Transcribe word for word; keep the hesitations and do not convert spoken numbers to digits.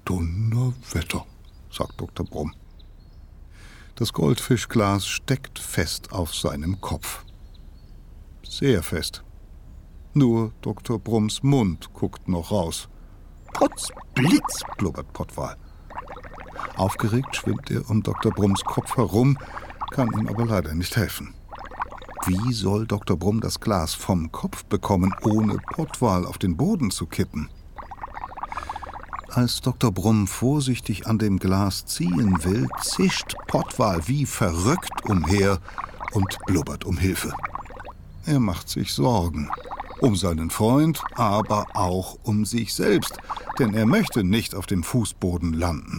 Donnerwetter, sagt Doktor Brumm. Das Goldfischglas steckt fest auf seinem Kopf. Sehr fest. Nur Doktor Brumms Mund guckt noch raus. »Potz, Blitz«, blubbert Pottwal. Aufgeregt schwimmt er um Doktor Brumms Kopf herum, kann ihm aber leider nicht helfen. Wie soll Doktor Brumm das Glas vom Kopf bekommen, ohne Pottwal auf den Boden zu kippen? Als Doktor Brumm vorsichtig an dem Glas ziehen will, zischt Pottwal wie verrückt umher und blubbert um Hilfe. Er macht sich Sorgen. Um seinen Freund, aber auch um sich selbst, denn er möchte nicht auf dem Fußboden landen.